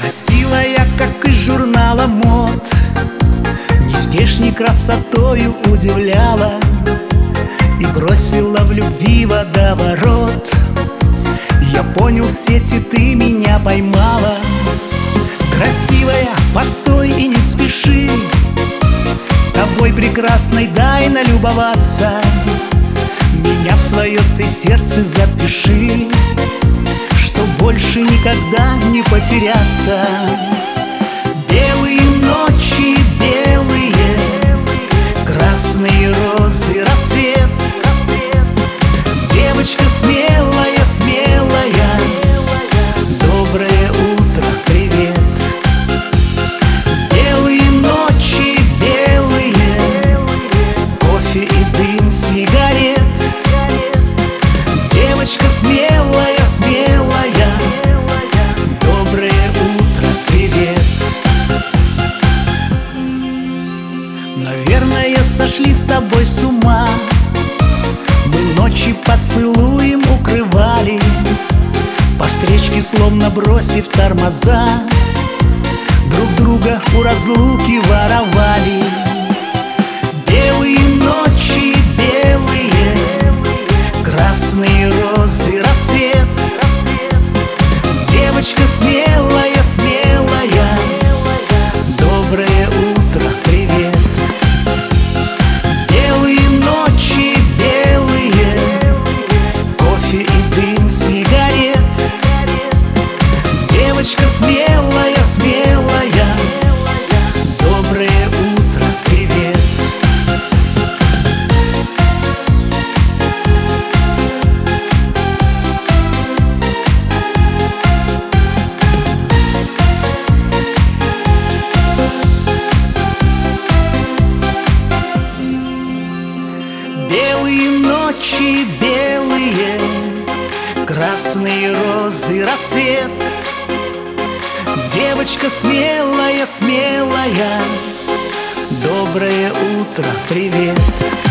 Красивая, как из журнала мод, нездешней красотою удивляла и бросила в любви водоворот. Я понял, в сети ты меня поймала. Красивая, постой и не спеши, тобой прекрасной дай налюбоваться. Меня в свое ты сердце запиши, что больше никогда не потеряться. Белые ночи, белые, красные розы, рассвет. Девочка смелая, смелая, доброе утро, привет. Белые ночи, белые, кофе и дым сигарет. Девочка смелая, смелая, доброе утро, привет. Наверное, сошли с тобой с ума. Мы ночи поцелуем укрывали, по встречке словно бросив тормоза, друг друга у разлуки воровали. Белые ночи, белые, красные розы, рассвет. Девочка смелая, смелая, доброе утро, привет. Белые ночи, белые, кофе и дым сигарет. Девочка смелая, смелая, доброе утро, привет. Белые ночи, белые, красные розы, рассвет. Девочка смелая, смелая, доброе утро, привет.